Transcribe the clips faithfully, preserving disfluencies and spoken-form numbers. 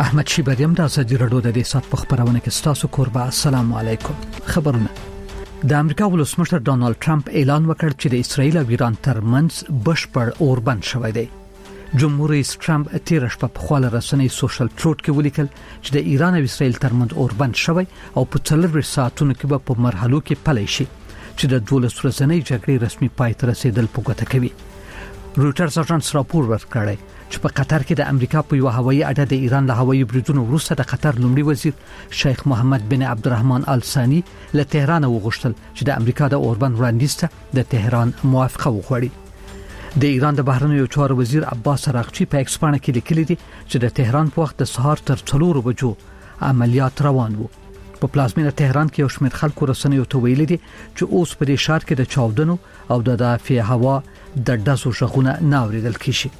احمد شیبریم د ازادي رادیو د دې سات په خبرونه کې ستاسو کوربه. السلام علیکم. خبرونه د امریکا ولسمشر ډونالد ټرمپ اعلان وکړ چې د اسرایل او ایران ترمنځ بشپړ اوربند شوی دی. جمهور رئیس ټرمپ تیر شپه په خپل رسنۍ سوشل ټروټ کې ولیکل چې د ایران او اسرایل ترمنځ اوربند شوی او په څلور ساعتونو کې به په مرحلو کې پلی شي چې د دولس ورځنۍ جګړې رسمي پای ته رسیدل په ګوته کوي. رويټرز اژانس راپور ورکړی چې په قطر کې د امریکا په یو هوایي اډه د ایران له هوایي بریدونو وروسته د قطر لومړي وزیر شیخ محمد بن عبدالرحمن آل ثاني له تهران وغوښتل چې د امریکا د اوربند وړاندیز ته د تهران موافقه وغواړي. د ایران د بهرنیو چارو وزیر عباس عراقچی په ایکس باندې کې لیکلي دي چې د تهران په وخت د سهار تر څلور بجو عملیات روان وو. په پلازمینه تهران کې یو شمېر خلکو رسنیو ته ویلي دي چې اوس په دې ښار کې د چاودنو او د دافع هوا د ډزو شغونه ناوریدل کیږي.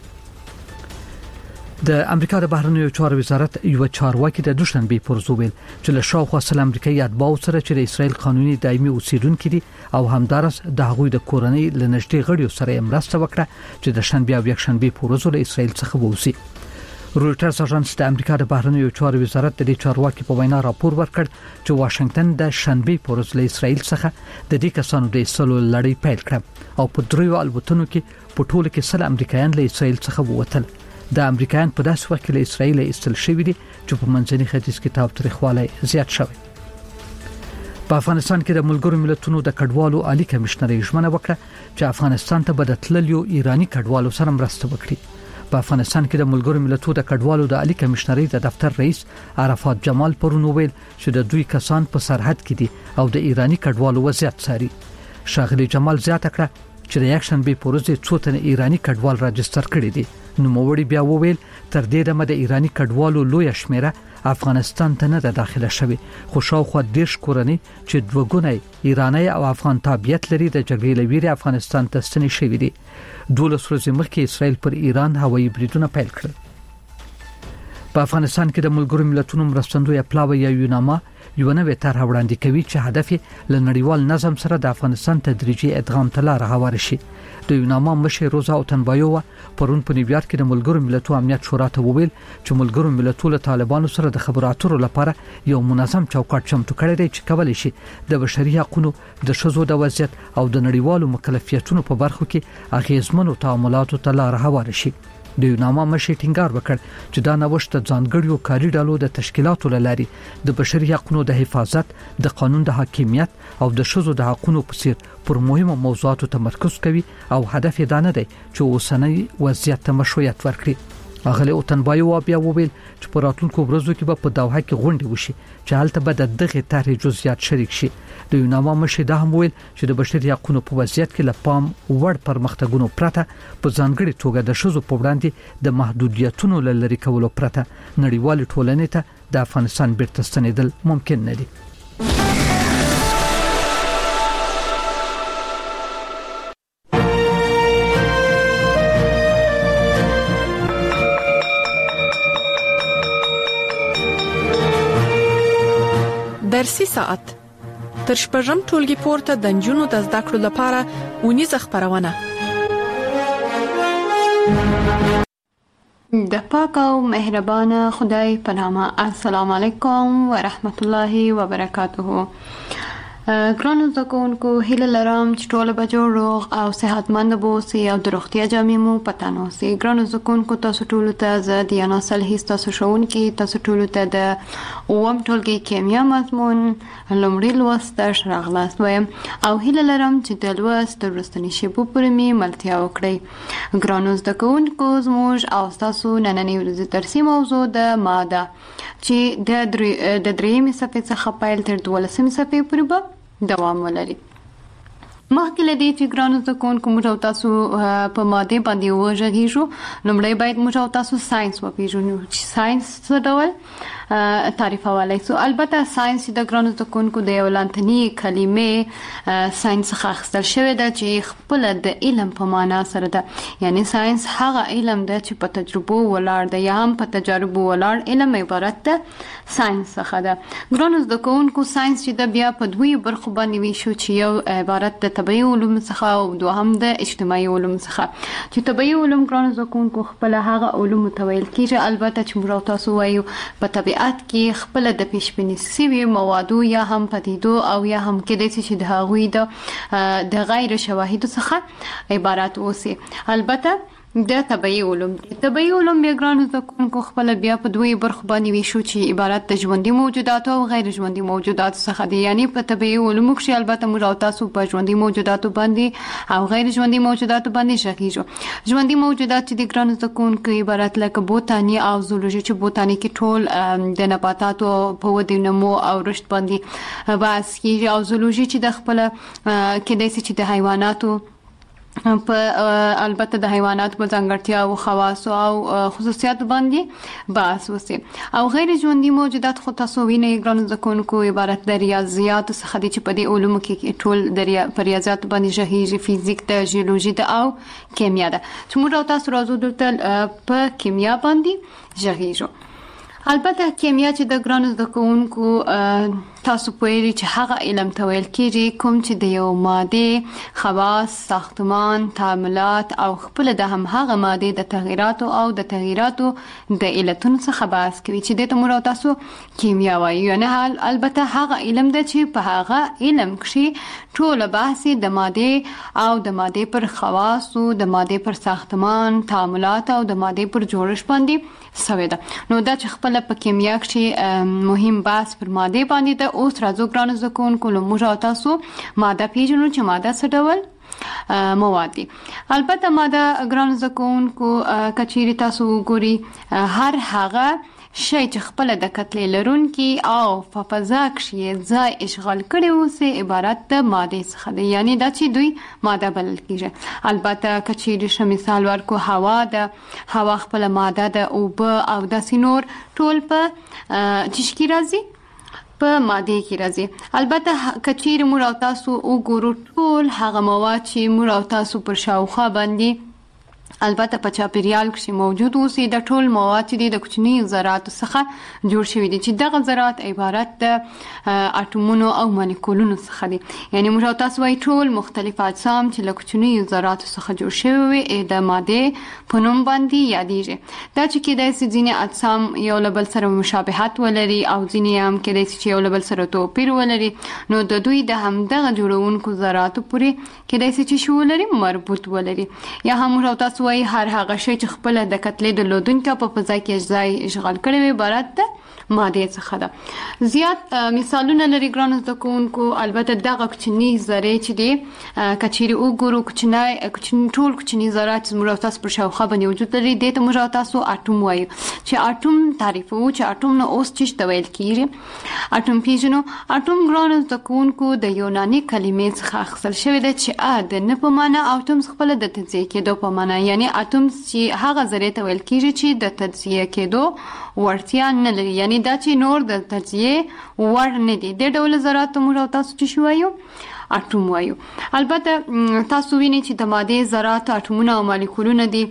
د امریکا د بهرنیو چارو وزارت یو چارواکي د دوشنبه پر ویل چې له شاوخوا سل امریکایي اتباع سره چې د اسرائیل قانوني دایمي اوسیدونکو دي او همدارس د هغوی د کورنۍ لنشټي غړیو سره مرسته وکړه چې د شنبه او یکشنبه پر ورځ له اسرائیل څخه ووسی. رويټرز اژانس د امریکا د بهرنیو چارو وزارت د دې چارواکي په وینا راپور ورکړ چې واشنگټن د شنبه پر ورځ له اسرائیل څخه د دې کسانو د ایستلو لړۍ پیل کړه او په دریو الوتنو کې په ټوله کې سل امریکایان له اسرائیل څخه ووتل. د امریکایان په داسې وخت کې له اسرائیل ایستل شوی دي چې په منځني ختیځ کې تاوتریخوالی زیات شوی. په افغانستان کې د ملګرو ملتونو د کډوالو عالی کمشنر ژمنه وکړه چې افغانستان ته به د تللیو ایرانی کډوالو سره مرسته وکړي. په افغانستان کې د ملګرو ملتونو د کډوالو د عالی کمشنرۍ د دفتر رئیس عرفات جمال پرون ویل چې د دوی کسان په سرحد کې دي او د ایرانی کډوالو وضعیت څاري. شاغلی جمال زیاته کړه چې د یکشنبه په ورځ څو تنه ایرانی کډوال راجستر کړي دي. نو موړي بیا وویل تر دې دمه د ایرانی کډوالو لوی شمیره افغانستان ته نه داخله شوی خو شاوخوا دیش کورنۍ چې دوګونی ایرانی او افغان تابعیت لري د جګړې لویری افغانستان ته ستنې شوی دي. دولس ورځې مخکې اسرائیل پر ایران هوایي بریدونه پیل کړل. په افغانستان کې د ملګرو ملتونو مرستندوی پلاوی یا یوناما یو نوې طرح وړاندې کوي چې هدف یې له نړیوال نظم سره د افغانستان تدریجي ادغام ته لار هواره شي. د یوناما مشر روزا اوتنبایووا پرون په نیویارک کې د ملګرو ملتونو امنیت شورا ته وویل چې ملګرو ملتونو له طالبانو سره د خبرو اترو لپاره یو منظم چوکاټ چمتو کړی دی چې کولای شي د بشري حقوقو د شذو د وضعیت او د نړیوالو مکلفیتونو په برخو کې اغیزمنو تعاملاتو ته لار هواره شي. د یوناما مشر ټینګار وکړ چې دا نوښت د ځانګړیو کاري ډلو د تشکیلاتو لاري د بشري حقوقو د حفاظت، د قانون د حاکمیت او د شذو د حقوقو په څیر پر مهمو موضوعاتو تمرکز کوي او هدف یې دا نه دی چې اوسنۍ وضعیت ته مشروعیت ورکړي. اغلی اوتنبایو بیا وویل چې په راتلونکو ورځو کې به په دوحه کې غونډه وشي چې هلته به د دغه طرحې جزئیات شریک شي. د یوناما مشر دا هم ویل چې د بشري حقوقو په وضعیت کې لپام وړ پرمختګونو پرته په ځانګړي توګه د شذو په وړاندې د محدودیتونو لری کولو پرته نړیوال ټولنې ته د افغانستان بیرته ستنېدل ممکن نه دي. درسي ساعت تر شپږم ټولګي پورته د نجونو د زده کړو لپاره ونیزه خبرونه د پاک او مهربان خدای په نامه. السلام علیکم ورحمت الله وبرکاته. ګرانو زده کوونکو، هیله لرم چې ټول به جوړ روغ او صحتمند اوسئ او د روغتیا جامې مو په تن اوسئ. ګرانو زده کوونکو، تاسو ټول ته زه دیانا صالحي ستاسو ښوونکې، تاسو ټول ته د اووم ټولګي کیمیا مضمون لومړی لوست درس راغلاست وایم او هیله لرم چې د لوست د وروستنۍ شیبو پورې مې ملتیا وکړئ. ګرانو زده کوونکو، زموږ او ستاسو نننۍ ورځې درسي موضوع د ماده چې د د درېیمې صفحې څخه پیل تر دولسمې صفحې پورې به دوام ولري. مخکې له دې چې ګرانو زده کوونکو موږ او تاسو په ماده باندې وغږیږو، لومړی باید موږ او تاسو ساينس وپېژنو چې ساينس څه ډول تعریفولای سو. البته ساينس د ګرانو زده کوونکو د یو لانتنی کلمې ساينس څخه اخیستل شوی ده چې خپل د علم په معنا سره ده. یعنی ساينس هغه علم ده چې په تجربو ولاړ ده یا هم په تجاربو ولاړ علم عبارت ده ساينس څخه ده. ګرانو زده کوونکو، ساينس چې د بیا په دوی برخو باندې ویشو چې یو عبارت د طبيعي علوم څخه او دوهم د اجتماعي علوم څخه. چې طبيعي علوم ګران زکونکو خپل هغه علوم تویل کیږي البته چې موږ تاسو وایو په طبيعت کې خپل د پیشبینی سوي موادو یا هم پدیدو او یا هم کېدای شي د هغوی د د غیر شواهد څخه عبارت اوسي. البته د طبيعي علوم طبيعي علوم بیا ګران زکونکو خپل بیا په دوی برخو باندې ویشو چې عبارت د ژوندۍ موجوداتو او غیر ژوندۍ موجوداتو څخه دي. یعنی په طبيعي علومو کې البته موږ تاسو په ژوندۍ موجوداتو باندې او غیر ژوندۍ موجوداتو باندې شخیږو. ژوندۍ موجودات چې د ګران زکونکو عبارت لکه بوتاني او زولوژي چې بوتاني کې ټول د نباتاتو په ودې نمو او رشد باندې بحث کیږي او زولوژي چې د خپل کېدای شي چې د حیواناتو په البته د حیواناتو په ځانګړتیا او خواص او خصوصیات باندې بحث وسی. او غیر ژوندۍ موجودات خو تاسو وینئ ګران زکونکو عبارت د ریاضیات څخه دي چې په دې علومو کې ټول د ریاضیات باندې ژغیږي، فزیک د جیولوژي د او کیمیا ده چې موږ تاسو راځو دلته په کیمیا باندې ژغیږو. البته کیمیا چې د ګران زکونکو تاسو پوهیږئ چې هغه علم ته ویل کېږي کوم چې د یو ماده خواص، ساختمان، تعاملات او خپل د هم هغه ماده د تغیراتو او د تغیراتو د علتونو څخه بحث کوي چې د تمور تاسو کیمیا وایي. یعنی البته هغه علم ده چې په هغه علم کې ټول بحث د ماده او د ماده پر خواص او د ماده پر ساختمان، تعاملات او د ماده پر جوړښت باندې سوي ده. نو دا چې خپل په کیمیا کې مهم بحث پر ماده باندې ده. اوس راځو ګران زکونکو له موږ تاسو ماده پیژنو چې ماده څه ډول مواد دي. البته ماده ګران زکونکو کچيري تاسو ګوري هر هغه شی چې خپل د کتلې لرونکي او په فضا کې ځای اشغال کړي اوسه عبارت د ماده څخه دی. یعنی دا چې دوی ماده بلل کیږي. البته کچيري ش مثال ورکو هوا ده، هوا خپل ماده ده او به او د سينور ټول په چشکی راځي په ماده کې راځي. البته کچیر موږ تاسو وګورو ټول هغه مواد چې موږ تاسو پر شاوخوا باندې البته په چاپیریال کې موجود اوسي د ټول مواد چې د کوچني ذرات څخه جوړ شوي دي چې دغه ذرات عبارت د اټومونو او مالیکولونو څخه دي. یعنی موږ تاسو وايي ټول مختلف اجسام چې له کوچني ذرات څخه جوړ شوي وي د ماده په نوم باندې یادېږي. دا چې کېدای شي ځینې اجسام یو له بل سره مشابهت ولري او ځینې هم کېدای شي چې یو له بل سره توپیر ولري. نو د دوی د همدغه جوړونکو ذراتو پورې کېدای شي چې شو ولري مربوط ولري. یا هم موږ تاسو وای هر هغه شی چې خپل د کتلې د لودونکو په فضا کې ځای اشغال کړي وي عبارت ده ماده څخه ده. زیات مثالونه لري ګران زکونکو. البته دغه کوچني ذره چې دي کچيري وګورو کوچنی کوچني ټول کوچني ذرات زموږ تاسو پر شاوخوا باندې وجود لري. د ته موږ تاسو اټوم وایو چې اټوم تعریفو چې اټوم نو اوس چې ویل کیږي اټوم پیژنو. اټوم ګران زکونکو د یوناني کلمې څخه اخیستل شوی دی چې ا د نه په معنا اټوم خپل د تجزیه کېدو په معنا. یعنی اټوم چې هغه ذره ته ویل کیږي چې د تجزیه کېدو ورتیا نه لري. یعنی دا چې نور د تجزیه ور نه دي. د ډول ذرات موږ تاسو چې شوایو اټوم وایو. البته تاسو وینئ چې د ماده ذرات اټومونه او مالیکولونه دي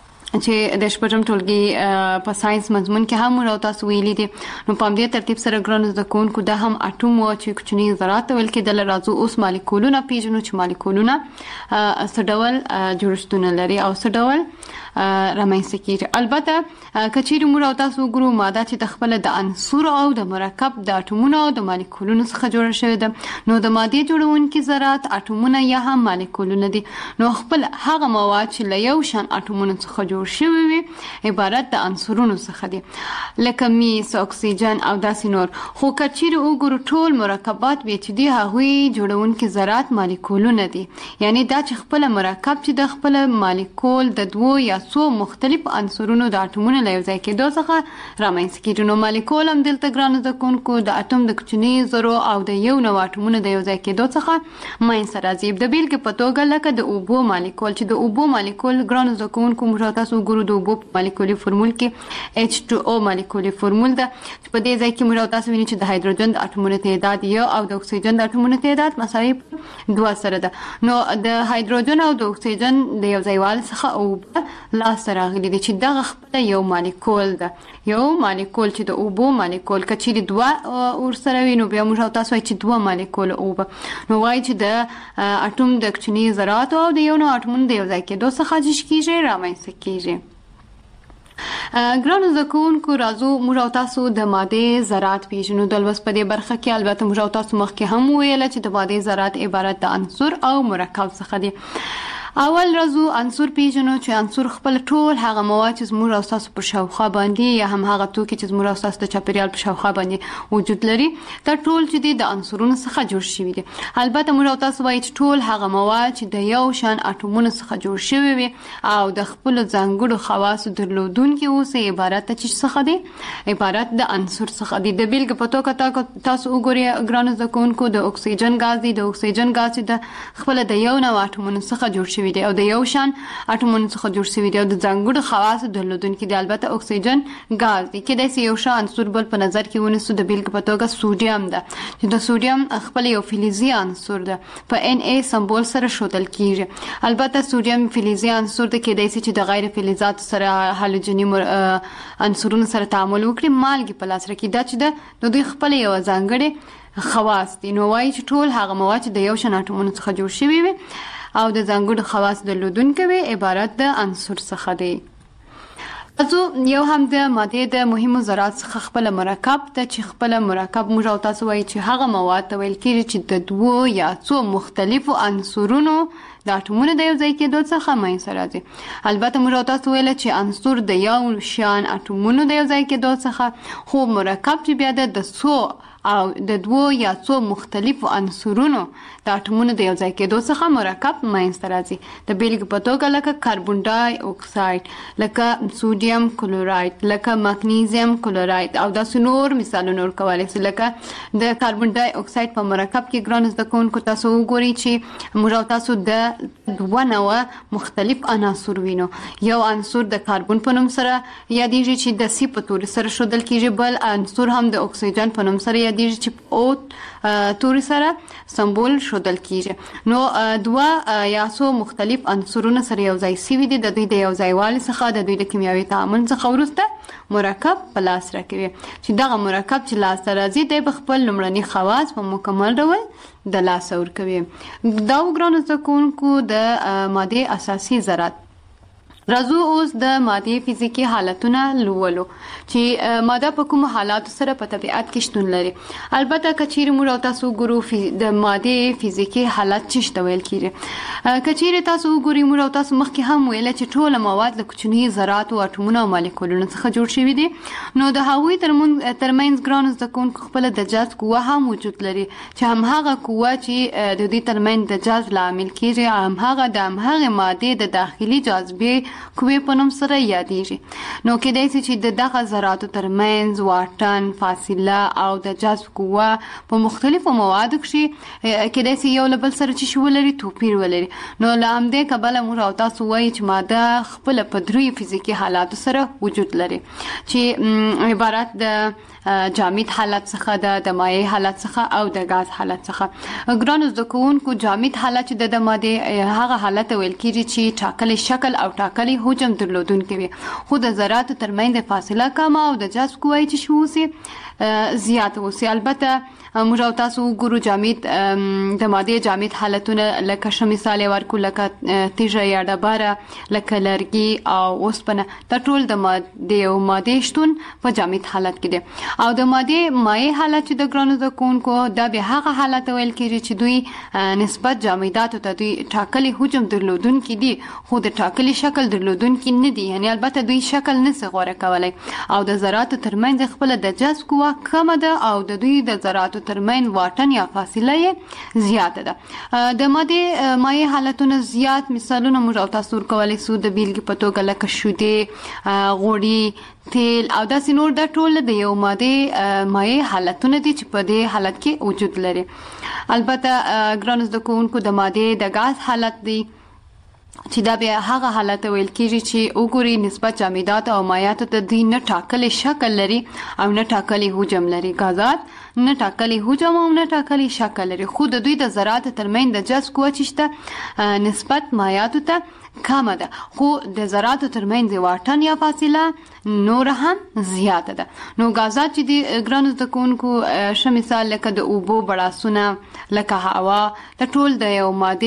چې د شپږم ټولګي په ساينس مضمون کې هم راو تاسو ویلي دي. نو په دې ترتیب سره ګران زکونکو دا هم اټوم او چې کوچني ذرات ویل کېدل. راځو اوس مالیکولونه پیژنو چې مالیکولونه څه ډول جوړښتونه لري او څه ډول رامنځته کیږي. البته کچېرې موږ تاسو ګورو ماده چې د خپل د عنصر او د مرکب د اټومونو او د مالیکولونو څخه جوړه شوې ده. نو د ماده جوړونکي ذرات اټومونه یا هم مالیکولونه دي. نو خپل هغه مواد چې له یو شان اټومونو څخه جوړ شوی وي عبارت د عنصرونو څخه دي لکه میس، اکسیجن او داسې نور. خو کچېرې وګورو ټول مرکبات به چې دي هغوی جوړونکي ذرات مالیکولونه دي. یعنی دا چې خپل مرکب چې د خپل مالیکول د دوه یا څو مختلف عنصرونو د اټومونو له یو ځای کېدو څخه رامنځته کیږي. نو مالیکول هم دلته ګران زکونکو د اټوم د کوچني ذرو او د یو نوع اټومونو د یو ځای کېدو څخه منځته راځي. د بیلګې په توګه لکه د اوبو مالیکول چې د اوبو مالیکول ګران زکونکو موږ تاسو وګورو د اوبو مالیکولي فورمول کې ایچ ټو او مالیکولي فورمول ده چې په دې ځای کې موږ تاسو وینئ چې د هایدروجن د اټومونو تعداد یو او د اکسیجن د اټومونو تعداد مساوي دوه سره ده. نو د هایدروجن او د اکسیجن د یو ځایوالي څخه اوبه لاسته راغلي دي چې دغه خپله یو مالیکول ده، یو مالیکول چې د اوبو مالیکول که چیرې دوه ورسره وي نو بیا موږ تاسو وایي چې دوه مالیکول اوبه، نو وایي چې د اټوم د کوچني ذراتو او د یو نو اټومونو د یو ځای کېدو څخه جوړ کېږي رامنځته کېږي. ګرانو زده کوونکو راځو موږ او تاسو د مادې ذرات پیژنو. د لوست په دې برخه کې البته موږ او تاسو مخکې هم ویل چې د مادې ذرات عبارت د عنصر او مرکب څخه دي. اول راځو عنصر پیژنو چې عنصر خپل ټول هغه مواد چې زموږ او تاسو پر شاوخوا باندې یا هم هغه توکي چې زموږ او تاسو د چاپیریال پر شاوخوا باندې وجود لري دا ټول چې دي د عنصرونو څخه جوړ شوي دي. البته موږ او تاسو وایي چې ټول هغه مواد چې د یو شان اټومونو څخه جوړ شوي وي او د خپل ځانګړو خواصو درلودونکي اوسي عبارت چې څخه دي عبارت د عنصر څخه دي. د بیلګې په توګه تاسو وګورئ ګرانو زده کوونکو د اکسیجن غاز دی، د اکسیجن غاز چې د خپل د یو نوع اټومونو څخه جوړ شوی دی او د یو شان اټومونو څخه جوړ شوی دی او د ځانګړو خواصو درلودونکي دی. البته اکسیجن غاز دی کېدای شي یو شان عنصر بل په نظر کې ونیسو. د بیلګې په توګه سوډیم ده چې د سوډیم خپل یو فلزي عنصر ده په ان ای سمبول سره ښودل کیږي. البته سوډیم فلزي عنصر ده کېدای شي چې د غیر فلزاتو سره هالوجني عنصرونو سره تعامل وکړي مالګې په لاس راکړي. دا چې ده د دوی خپل یو ځانګړي خواص دي. نو وایي چې ټول هغه مواد چې د یو شان اټومونو څخه جوړ شوي وي او د ځانګړو خواص درلودونکي وي عبارت د عنصر څخه دی. راځو یو هم د مادې د مهمو ذرات څخه خپل مرکب ته چې خپل مرکب موږ او تاسو وایي چې هغه مواد ته ویل کېږي چې د دوو یا څو مختلفو عنصرونو د اټومونو د یو ځای کېدو څخه منځته راځي. البته موږ او تاسو ویل چې عنصر د یو شان اټومونو د یو ځای کېدو څخه، خو مرکب چې بیا د څو او د دوو یا څو مختلفو عنصرونو د اټومونو د یو ځای کېدو څخه مرکب منځته راځي. د بیلګې په توګه لکه کاربن ډای اکساید، لکه سوډیم کلوراید، لکه مګنیزیم کلوراید او داسې نور مثالونه ورکولی شي. لکه د کاربن ډای اکساید په مرکب کې ګرانو زده کوونکو تاسو وګورئ چې موږ او تاسو د دوه نوع مختلف عناصر وینو. یو عنصر د کاربن په نوم سره یادیږي چې د سی په توري سره ښودل کېږي، بل عنصر هم د اکسیجن په نوم سره دیږي چې او توري سره سمبول ښودل کیږي. نو دوه یا څو مختلف عنصرونه سره یو ځای شوي دي. د دوی د یو ځایوالي څخه د دوی د کیمیاوي تعامل څخه وروسته مرکب په لاس راکوي چې دغه مرکب چې لاسته راځي دی به خپل لومړني خواص په مکمل ډول د لاسه ورکوي. دا ګرانو زده کوونکو د مادې اساسي ذرات. راځو اوس د مادې فزیکي حالتونه لولو چې ماده په کوم حالاتو سره په طبیعت کې شتون لري. البته که چیرې موږ او تاسو وګورو د مادې فزیکي حالت څه ته ویل کېږي. که چیرې تاسو وګورئ موږ او تاسو مخکې هم ویل چې ټول مواد له کوچني ذراتو اټومونو او مالیکولونو څخه جوړ شوي دي. نو د هغوی ترمنځ ګرانو زده کوونکو خپله د جذب قوه هم وجود لري چې همهغه قوه چې د دوی ترمنځ د جذب لامل کېږي همهغه د همهغې مادې د داخلي جاذبې قوې په نوم سره یادیږي. نو کېدای شي چې د دغه ذراتو ترمنځ واټن، فاصله او د جذب قوه په مختلفو موادو کې کېدای شي یو له بل سره چې ولري توپیر ولري. نو له همدې کبله موږ او تاسو وایي چې ماده خپله په دریو فزیکي حالاتو سره وجود لري چې عبارت د جامد حالت څخه ده، د مایع حالت څخه او د غاز حالت څخه. ګرانو زده کوونکو جامد حالت چې د مادې هغه حالت ویل کېږي چې ټاکلی شکل او ټاکلی حجم درلودونکي وي، خو د ذراتو ترمنځ د فاصله کمه او د جذب قوه چې شو اوسي زیات اوسي. البته موږ او تاسو وګورو جامد د مادې جامد حالتونه لکه ښه مثال یې ورکړو لکه تیږه یا ډبره، لکه لرګي او اوسپنه. دا ټول د مادې او مادې شتون په جامد حالت کې دی. او د مادې مایع حالت چې د ګرانو زده کوونکو دا به هغه حالت ویل کېږي چې دوی نسبت جامداتو ته دوی ټاکلي حجم درلودونکي دي خو د ټاکلي شکل درلودونکي نه دي. یعنی البته دوی شکل نشي غوره کولی او د ذراتو ترمنځ خپله د جذب قوه کمه ده او د دوی د ذراتو ترمنځ واټن یا فاصله یې زیاته ده. د مادې مایع حالتونه زیات مثالونه موږ او تاسو ورکولی شو. د بیلګې په توګه لکه شیدې، غوړي، تیل او داسې نور دا ټول د یو مادې مایع حالتونه دي چې په دې حالت کې وجود لري. البته ګرانو زده کوونکو د مادې د غاز حالت دی چې دا بیا هغه حالت ویل کېږي چې وګوري نسبت جامدات او مایعات ته د نه ټاکلي شکل لري او نه ټاکلي حجم لري. غازات نه ټاکلي حجم او نه ټاکلي شکل لري، خو د دوی د ذرات ترمن د جذب قوه چشته نسبت مایعات ته کمه ده، خو د ذرات ترمن د واټن یا فاصله نور هم زیاته ده. نو غازات چې د ګرانو تکونکو ش مثال لکه د اوبو بړاسونه لکه هوا ته ټول د یو ماده